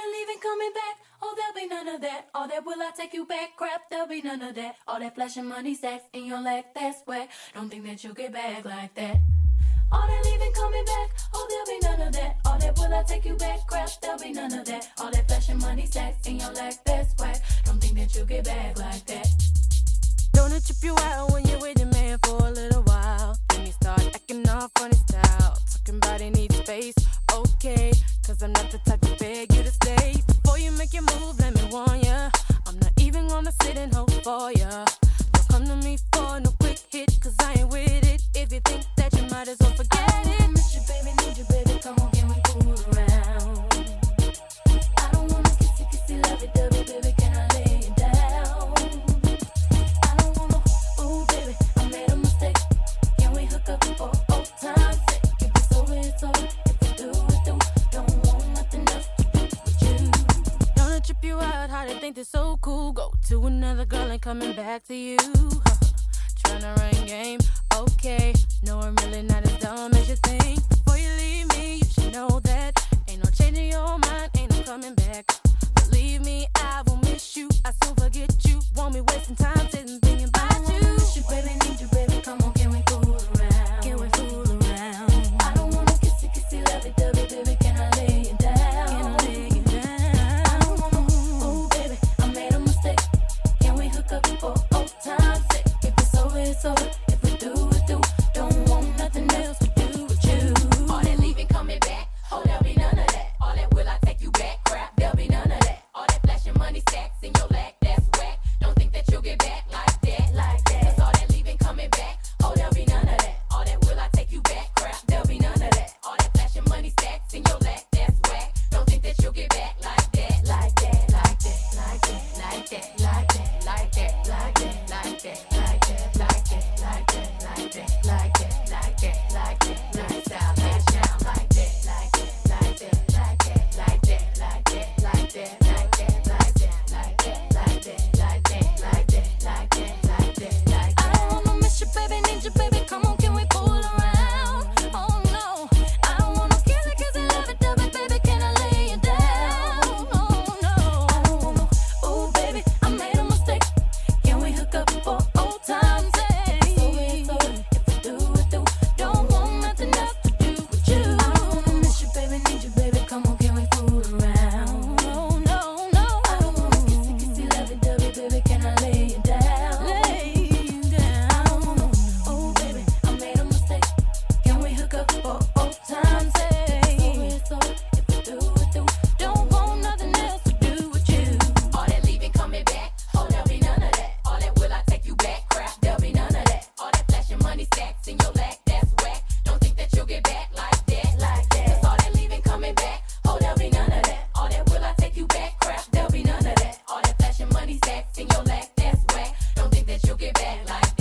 the leaving coming back. Oh, there'll be none of that. All that will I take you back crap. There'll be none of that. All that flashing money stacks in your leg, that's whack. Don't think that you'll get back like that. All that leaving coming back. Oh, there'll be none of that. All that will I take you back crap. There'll be none of that. All that flashing money stacks in your leg, that's whack. Don't think that you'll get back like that. Don't it trip you out when you're with your man for a little while? Then you start acting all funny style. Talking about he needs space, okay. Cause I'm not the type to beg you to stay. Before you make your move, let me warn ya. I'm not even gonna sit and hope for ya. Don't come to me for no quick hit, cause I ain't with it. If you think that you might as well forget it. I miss you, baby, need you, baby, come on, can we fool around? I don't wanna kissy, lovey-dovey, baby, can I lay you down? I don't wanna, ooh, baby, I made a mistake. Can we hook up for old time's sake? If it's over, it's over. If we do, we do. Don't want nothing else to do with you. Don't it trip you out how they think they're so cool? Go to another girl and coming back to you. Tryna run game, okay. No, I'm really not as dumb as you think. Before you leave me, you should know that ain't no changing your mind, ain't no coming back. Believe me, I will miss you. I soon forget you. Want me wasting time sitting thinking about you. I miss you, baby, need you, baby, come on, can we fool around? Can we fool around? I don't wanna kissy, lovey-dovey, baby, can I lay you down? Can I lay you down? I don't wanna, ooh, baby, I made a mistake. Can we hook up for old time's sake? If it's over, it's over. If we do, we do. Don't want nothing else to do with you. All that leaving coming back, oh, there'll be none of that. All that will I take you back crap, there'll be none of that. All that flashing money stacks in your lap, that's whack. Don't think that you'll get back like that, like that. Cause all that leaving coming back, oh, there'll be none of that. All that will I take you back crap, there'll be none of that. All that flashing money stacks in your lap, that's whack. Don't think that you'll get back like that, like that, like that, like that, like that, like that, like that, like that, like that, like that, like that, like that, like that, like that, like that, like that, nice style, nice sound, like that, like that, like that, like that, like that, like that, like that, like that, like that, like that, like that, like that, like that, like that, like that, like that. I don't wanna miss you, baby, need you, baby, come on, can we fool around? Oh no, I don't wanna kissy, lovey-dovey, baby, can I lay you down? Oh no, I don't wanna, ooh, baby, I made a mistake. Can we hook up for old time's sake? It's over, if we do, we do. Don't want nothing else to do with you. I don't wanna miss you, baby, need you, baby, come on, can we fool around? No, no, no. I don't wanna kissy, lovey-dovey, baby, can I lay you down? Lay you down. I don't wanna, oh baby, I made a mistake. Can we hook up for old time's sake? It's over, if we do, we do. Don't want nothing else to do with you. All that leaving coming back, oh, there'll be none of that. All that will I take you back crap, there'll be none of that. All that flashing money stacks in your lap, that's whack. Don't think that you'll get back like that, like that. Cause all that leaving coming back, oh, there'll be none of that. All that will I take you back crap, there'll be none of that. All that flashing money stacks in your lap, that's whack. Don't think that you'll get back like